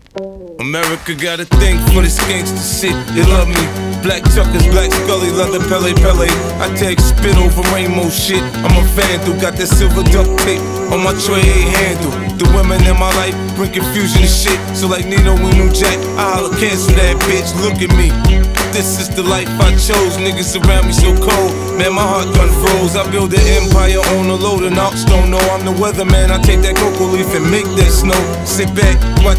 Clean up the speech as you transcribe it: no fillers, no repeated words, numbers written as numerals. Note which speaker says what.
Speaker 1: America got a thing for this gangsta shit. They love me. Black Chuckers, Black Scully, leather Pele Pele. I take spit over rainbow shit. I'm a vandal, got that silver duct tape on my tray handle. The women in my life bring confusion and shit. So like Nino and New Jack, I holla cancel that bitch. Look at me. This is the life I chose. Niggas around me so cold. Man, my heart gun froze. I build an empire on a load of knocks. Don't know I'm the weatherman. I take that cocoa leaf and make that snow. Sit back, watch